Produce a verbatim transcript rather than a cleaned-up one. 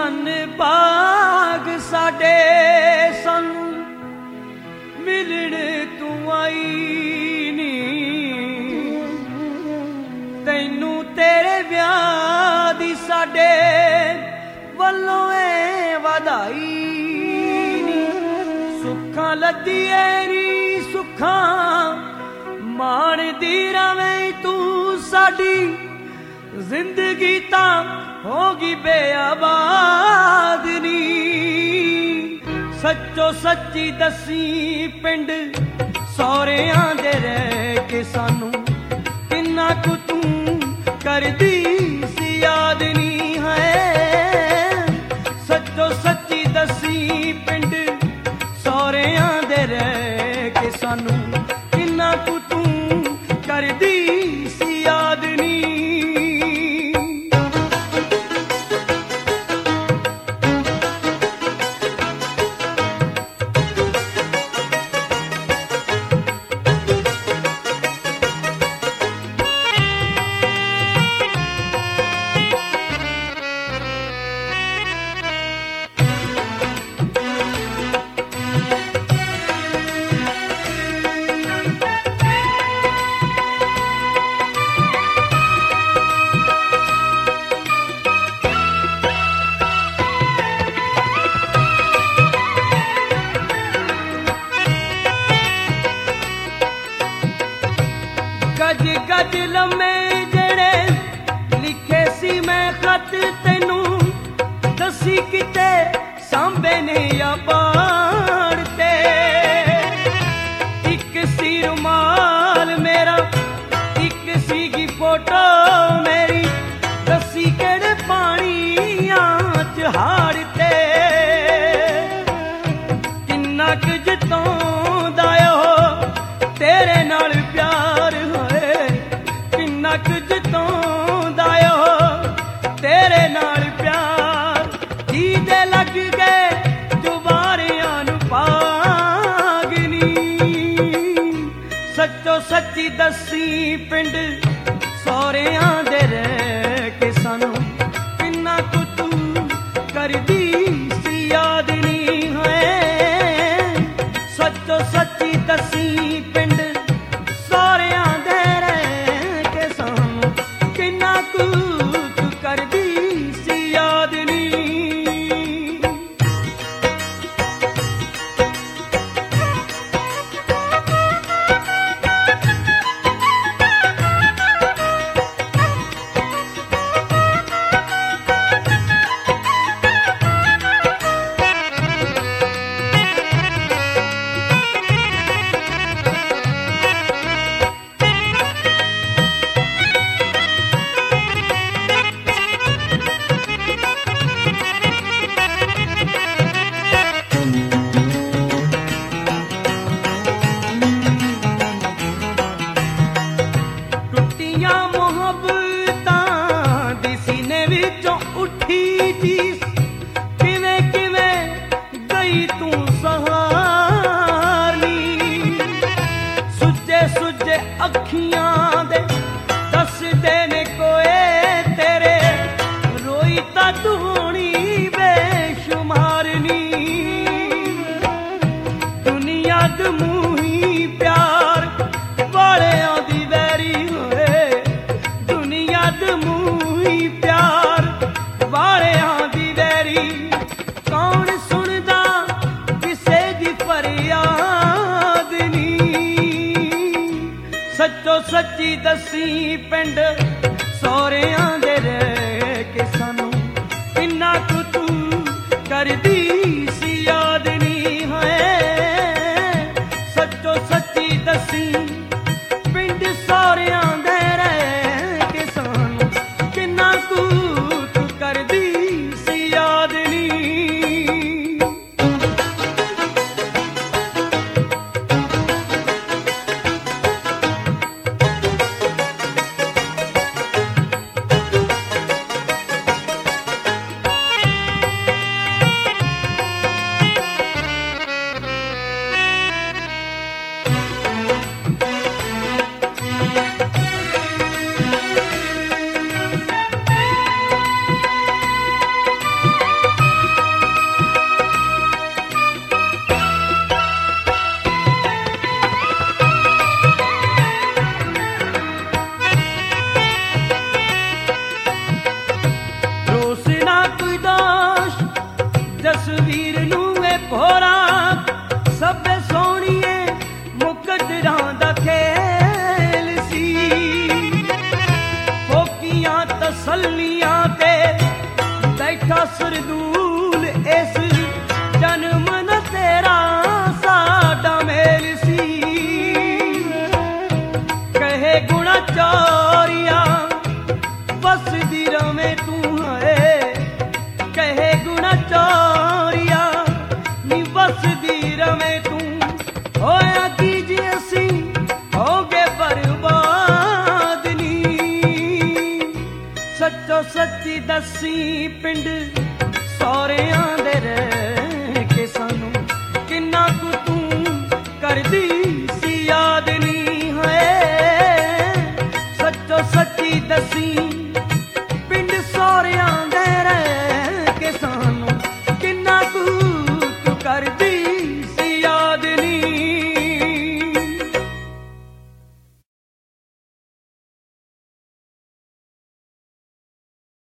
धन भाग साडे सानू मिलण तू आई नी तैनू तेरे ब्याह दी साडे वल्लों ए वधाई नी सुखां लद्दी ऐरी सुखां माण दी रवें तू साडी जिंदगी तां होगी बेआबाद नी सच्चो सच्ची दसी पिंड सौरियां दे रह के सानू किन्ना कु तू करदी सी याद नी है सच्चो सच्ची दसी पिंड सौरियां दे रह के सानू किन्ना कु तू करदी सी याद नी गज गज लम्मे जेड़े लिखे सी मैं खत तेनू दसी किते सांबे ने या बाड़ते एक सी रुमाल मेरा एक सी की फोटो मेरी दसी केड़े पानियां च हाड़ते किन्ना क जतोंदा ओ तेरे नाल प्यार नक जतोंदा ओ तेरे नाल प्यार जीदे लग गए जुबारियां नू पागनी सच्चो सच्ची दसी पिंड सौरियां दे रह के सानू किन्ना कु तू करदी सी याद नी है सच्चो सच्ची दसी पिंड सौरियां दे अखियां दे दस देने कोए तेरे रोई ता धूनी बेशुमारनी दुनिया दमूही प्यार वाले आदि वैरी होए दुनिया दमूही प्यार वाले आदि वैरी कौन सुनदा किसे दी फरियाद नी सच्चो सच्ची दसी पिंड सौरियां दे रह के सानू किन्ना कु तू करदी सी याद नी है सच्चो सच्ची दसी पिंड सौरियां दे रह के सानू किन्ना कु तू करदी सी याद नी ਹੋਰਾਂ ਸਭੇ ਸੋਹਣੀਏ ਮੁਕੱਦਰਾਂ ਦਾ ਖੇਲ ਸੀ। ਫੋਕੀਆਂ ਤਸੱਲੀਆਂ ਤੇ ਬੈਠਾ ਸਰਦੂਲ ਇਸ ਜਨਮ ਨ ਤੇਰਾ ਸਾਡਾ ਮੇਲ ਸੀ। ਕਹੇ ਗੁਣਾ ਚੋਰੀਆ ਵਸਦੀ ਰਵੇਂ ਤੂੰ ਹੈ, ਕਹੇ ਗੁਣਾ ਚੋਰੀਆ ਨੀ ਵਸਦੀ ਰਵੇਂ ਤੂੰ। ਹੋਇਆ ਕੀ ਜੇ ਅਸੀਂ ਹੋ ਗਏ ਬਰਬਾਦ ਨੀ, ਸੱਚੋ ਸੱਚੀ ਦੱਸੀ ਪਿੰਡ ਸਹੁਰਿਆਂ ਦੇ ਰਹਿ